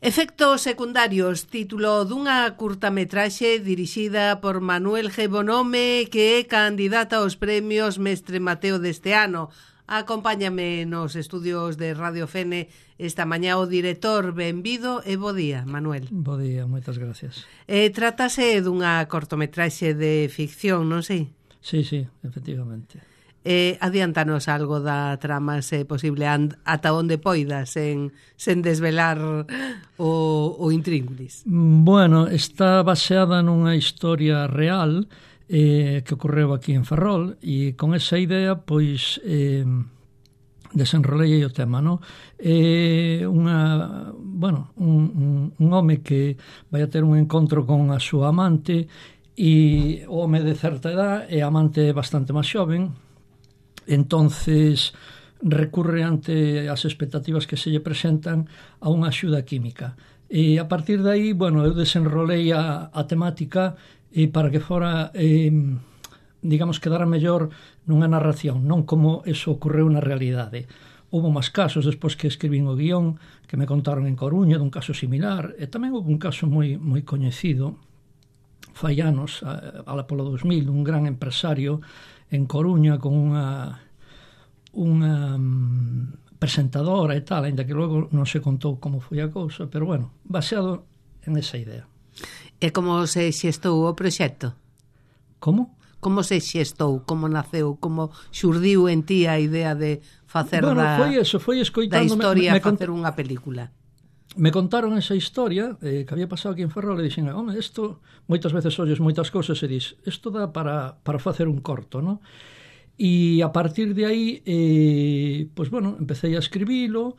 Efectos secundarios, título dunha curtametraxe dirixida por Manuel G. Bonhome, que é candidata aos premios Mestre Mateo deste ano. Acompáñame nos estudios de Radio Fene esta mañá o director. Benvido e bo día, Manuel. Bo día, moitas gracias. Trátase dunha cortometraxe de ficción, non sei? Sí, efectivamente. Adiántanos algo da trama, se posible, ata onde poidas, sen desvelar o intríngulis. Bueno, está baseada nunha historia real que ocorreu aquí en Ferrol, e con esa idea, pois, desenrolei o tema, non? Un home que vai a ter un encontro con a súa amante, e o home de certa edad e a amante bastante máis xoven. Entonces recurre ante as expectativas que se lle presentan a unha axuda química, e a partir de aí, bueno, eu desenrolei a temática para que fora, digamos, quedara mellor nunha narración, non como eso ocorreu na realidade. Houve máis casos despois que escribín o guión, que me contaron en Coruña dun caso similar, e tamén houve un caso moi coñecido fai anos, ala polo 2000, un gran empresario en Coruña con unha presentadora e tal, ainda que logo non se contou como foi a cousa, pero bueno, baseado en esa idea. E como se xestou o proxecto? Como? Como se xestou, como naceu, como xurdiu en ti a idea de facer foi escoitando, da historia facer unha película? Me contaron esa historia que había pasado aquí en Ferrol, e dixen, home, isto, moitas veces olles moitas cousas e dis, isto dá para facer un corto, non? E a partir de aí, pois, bueno, empecé a escribilo,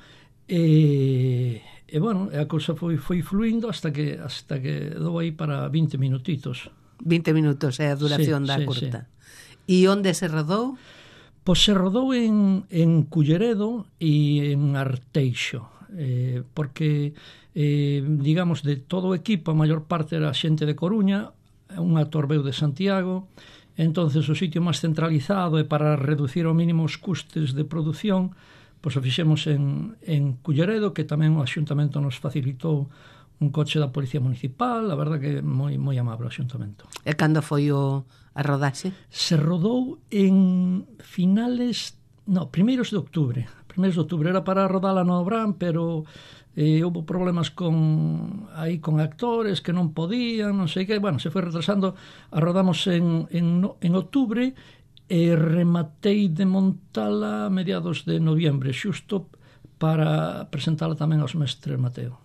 e bueno, a cousa foi fluindo hasta que dou aí para 20 minutitos. 20 minutos é a duración da curta. E onde se rodou? Pois se rodou en Culleredo e en Arteixo. Porque, digamos, de todo o equipo, a maior parte era xente de Coruña, un actor veu de Santiago, entonces o sitio máis centralizado, e para reducir ao mínimo os custes de produción, pois o fixemos en Culleredo, que tamén o Axuntamento nos facilitou un coche da Policía Municipal, a verdad que moi amable o Axuntamento. E cando foi a rodaxe? Se rodou en primeiros de outubro, era para rodala no Obrán, pero houve problemas con actores que non podían, non sei que, bueno, se foi retrasando. A rodamos en outubro e rematei de montala a mediados de noviembre, xusto para presentala tamén aos Mestres Mateo.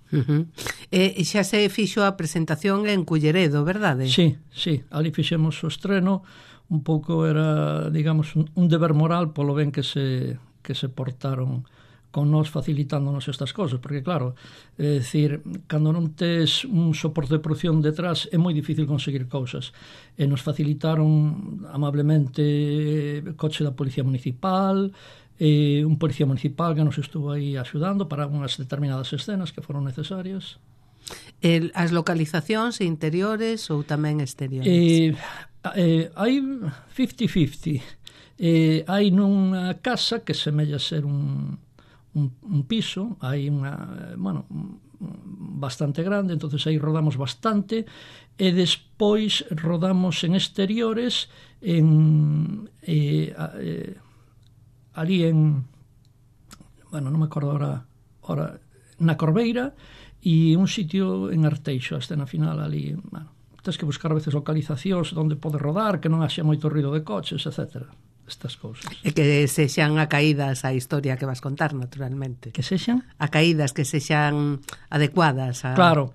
E xa se fixo a presentación en Culleredo, verdade? Sí, ali fixemos o estreno. Un pouco era, digamos, un deber moral polo ben que se portaron con nós, facilitándonos estas cosas, porque claro, é dicir, cando non tes un soporte de produción detrás é moi difícil conseguir cousas, e nos facilitaron amablemente coche da Policía Municipal, un policía municipal que nos estuvo aí axudando para unhas determinadas escenas que foron necesarias. As localizacións interiores ou tamén exteriores? Hai 50-50. Hai nunha casa que semella ser un piso, hai bastante grande, entonces aí rodamos bastante, e despois rodamos en exteriores ali en, non me acordo ahora, na Corbeira, e un sitio en Arteixo, a escena final ali. Tens que buscar a veces localizacións onde pode rodar, que non haxa moito ruido de coches, etc. Estas cousas. E que sexan acaídas á historia que vas contar, naturalmente. Que sexan? Acaídas, que sexan adecuadas a... Claro.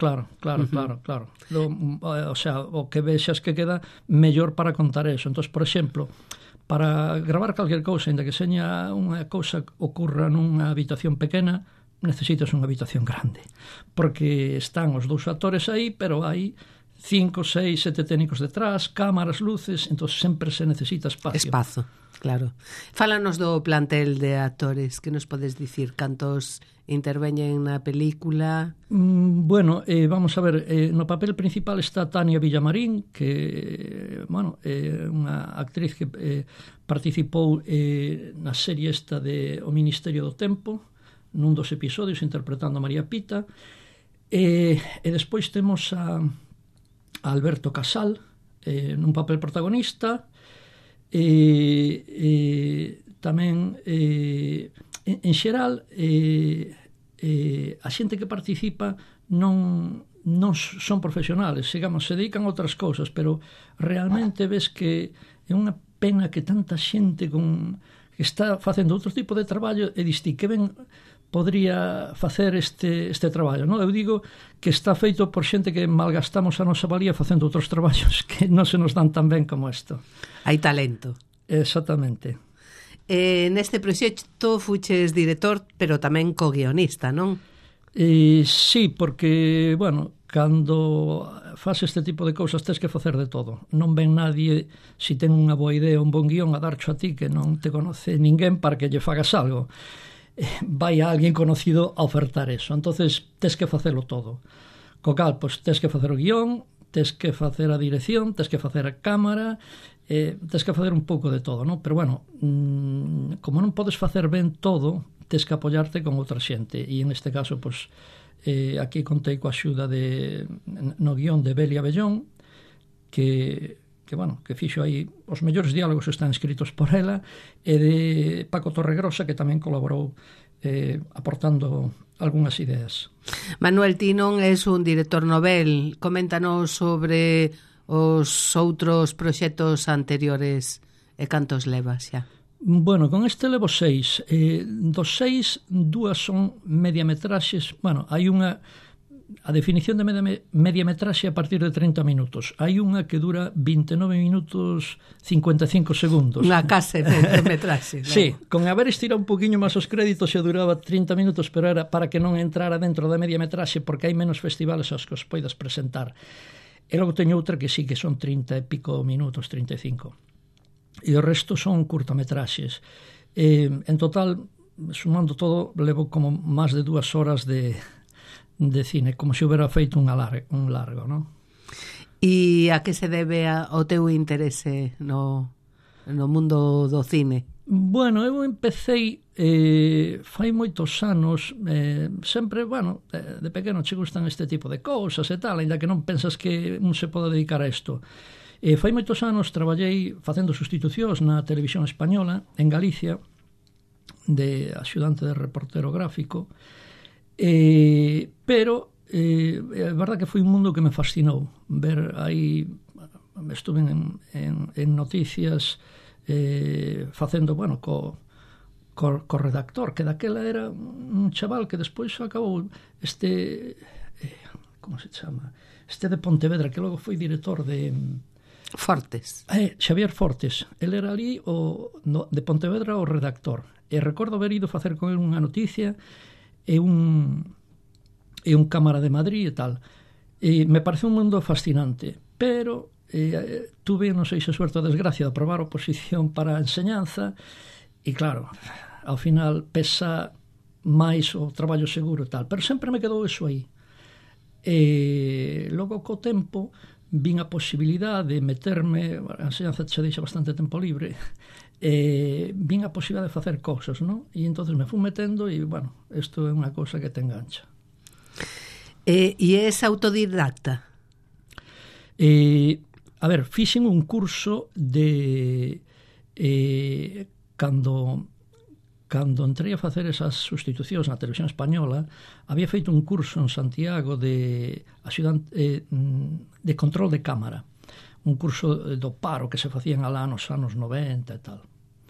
O sea, o que vexas que queda mellor para contar eso. Entón, por exemplo, para gravar calquer cousa, ainda que seña unha cousa ocurra nunha habitación pequena, necesitas unha habitación grande, porque están os dous actores aí, pero hai 5, 6, 7 técnicos detrás, cámaras, luces, entón sempre se necesita espazo. Claro. Fálanos do plantel de actores, que nos podes dicir? Cantos interveñen na película? Bueno, vamos a ver, no papel principal está Tania Villamarín, que, é unha actriz que participou na serie esta de O Ministerio do Tempo, nun dos episodios interpretando a María Pita, E despois temos a Alberto Casal nun papel protagonista, tamén en xeral a xente que participa non son profesionales, digamos, se dedican a outras cousas, pero realmente ves que é unha pena que tanta xente que está facendo outro tipo de traballo e diste que ben podría facer este traballo, non? Eu digo que está feito por xente que malgastamos a nosa valía facendo outros traballos que non se nos dan tan ben como isto. Hai talento. Exactamente. Neste proxecto fuches director, pero tamén co-guionista, non? Sí, porque, bueno, cando faz este tipo de cousas tens que facer de todo. Non ven nadie, si ten unha boa idea, un bon guión, a darcho a ti, que non te conoce ninguén para que lle fagas algo. Vai a alguén conocido a ofertar eso. Entonces tens que facelo todo. Co cal, pois tens que facer o guión, tens que facer a dirección, tens que facer a cámara, tens que facer un pouco de todo, non? Pero bueno, como non podes facer ben todo, tens que apoiarte con outra xente. E en este caso, pois, aquí contei coa axuda no guión de Belia Bellón, que fixo aí os mellores diálogos están escritos por ela, e de Paco Torregrosa, que tamén colaborou aportando algunhas ideas. Manuel, ti non és un director novel. Coméntanos sobre os outros proxectos anteriores e cantos levas xa. Bueno, con este levo 6. Dos 6, 2 son mediametraxes. Bueno, hai unha... A definición de mediametraxe a partir de 30 minutos. Hai unha que dura 29 minutos 55 segundos. Unha case mediametraxe. Sí, con haber estirado un poquinho máis os créditos xa duraba 30 minutos, pero era para que non entrara dentro da mediametraxe porque hai menos festivales aos que os poidas presentar. E logo teño outra que sí que son 30 e pico minutos, 35. E o resto son curtametraxes. En total, sumando todo, levo como máis de 2 horas de cine, como se houbera feito un largo, non? E a que se debe o teu interese no mundo do cine? Bueno, eu empecei fai moitos anos, sempre, bueno, de pequeno che gustan este tipo de cousas e tal, ainda que non pensas que un se pode dedicar a isto. Fai moitos anos traballei facendo sustitucións na televisión española, en Galicia, de axudante de reportero gráfico, pero é verdad que foi un mundo que me fascinou ver aí, estuve en noticias facendo, bueno, co redactor, que daquela era un chaval que despois acabou como se chama? Este de Pontevedra, que logo foi director de Fortes. Xavier Fortes. El era ali de Pontevedra o redactor, e recordo haber ido facer con ele unha noticia e un cámara de Madrid e tal. Me parece un mundo fascinante, pero tuve, non sei se suerte ou desgracia, de aprobar oposición para a enseñanza, e claro, ao final pesa máis o traballo seguro e tal, pero sempre me quedou eso aí. Logo co tempo vin a posibilidade de meterme, a enseñanza xa deixa bastante tempo libre, vin a posibilidade de facer cousas, non? E entonces me fui metendo e, bueno, isto é unha cousa que te engancha. E és autodidacta? A ver, fixen un curso de cando entrei a facer esas sustitucións na televisión española, había feito un curso en Santiago de control de cámara, un curso do paro que se facían alá nos anos 90 e tal.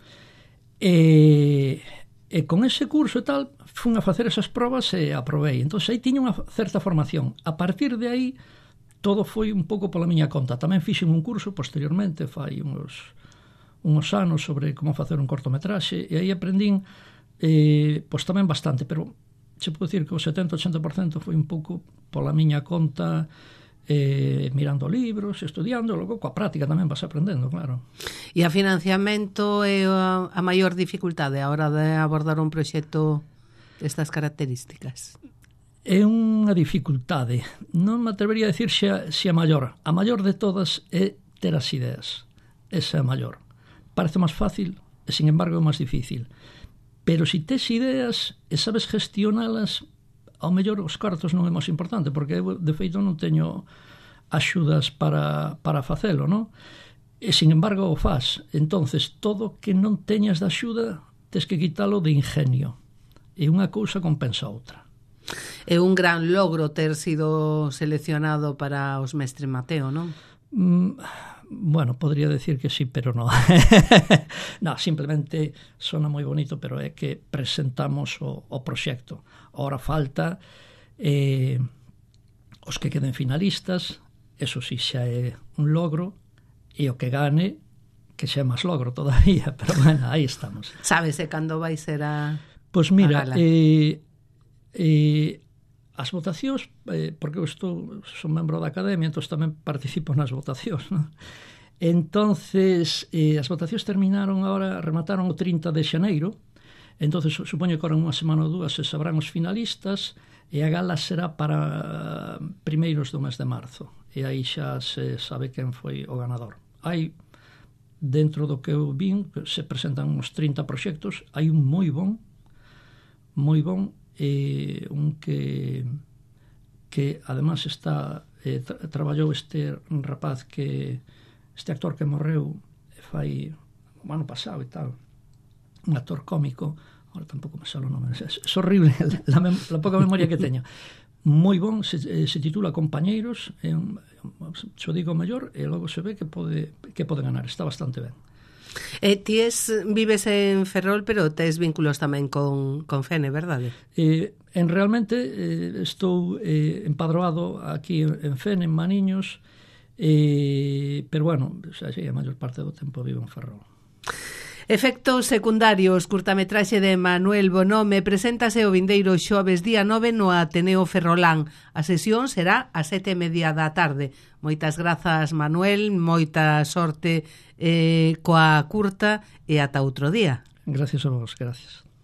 E con ese curso e tal fun a facer esas probas e aprobei. Entón aí tiña unha certa formación. A partir de aí todo foi un pouco pola miña conta. Tamén fixen un curso posteriormente, fai uns anos, sobre como facer un cortometraxe, e aí aprendín pois tamén bastante, pero se pode dicir que o 70-80% foi un pouco pola miña conta, mirando libros, estudiando, logo coa práctica tamén vas aprendendo, claro. E a financiamento é a maior dificultade a hora de abordar un proxecto destas características? É unha dificultade, non me atrevería a decir se a maior. A maior de todas é ter as ideas, esa é a maior. Parece máis fácil e, sin embargo, é máis difícil. Pero se tes ideas e sabes gestionalas, ao mellor os cartos non é máis importante, porque eu, de feito, non teño axudas para facelo, non? E, sin embargo, o faz. Entonces, todo que non teñas de axuda, tes que quitalo de ingenio. E unha cousa compensa a outra. É un gran logro ter sido seleccionado para os Mestre Mateo, non? Bueno, podría decir que sí, pero no. No, simplemente sona moi bonito, pero é que presentamos o proxecto. Ahora falta os que queden finalistas, eso sí xa é un logro, e o que gane, que xa é máis logro todavía, pero bueno, aí estamos. Sábese cando vai ser a... Pois mira, as votacións, porque eu son membro da Academia, entón tamén participo nas votacións, non? Entonces, as votacións terminaron agora, remataron o 30 de xaneiro, entonces supoño que ahora unha semana ou dúas se sabrán os finalistas, e a gala será para primeiros do mes de marzo, e aí xa se sabe quen foi o ganador. Hai, dentro do que eu vin, se presentan uns 30 proxectos, hai un moi bon, un que además está traballou este rapaz este actor que morreu fai o ano pasado e tal, un actor cómico, ahora tampouco me sale o nome, é horrible la pouca memoria que teño, moi bon, se titula Compañeiros, xo digo mellor, e logo se ve que pode ganar, está bastante ben. Vives en Ferrol, pero tes vínculos tamén con Fene, verdade? Realmente estou empadroado aquí en Fene, en Maniños, pero bueno, a maior parte do tempo vivo en Ferrol. Efectos secundarios, curtametraxe de Manuel Bonhome, preséntase o vindeiro xoves día 9 no Ateneo Ferrolán. A sesión será ás 7:30 da tarde. Moitas grazas, Manuel, moita sorte coa curta e ata outro día. Gracias a vos, gracias.